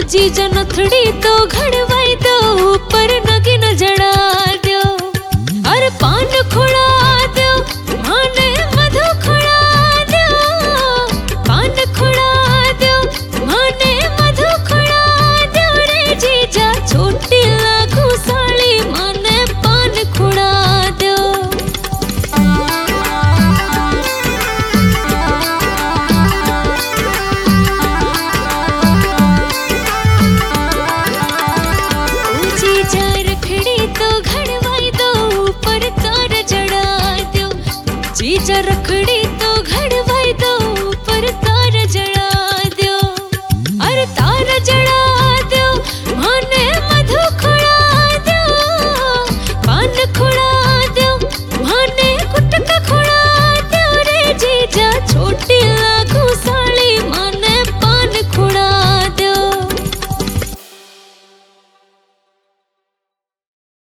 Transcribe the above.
जीजा नथड़ी तो घड़वाई दो, ऊपर नगिन जड़ा दो। अरे पान खुड़ा दो, माने मधु खुड़ा दो। पान खुड़ा दो, माने मधु खुड़ा दो रे जीजा, छोटी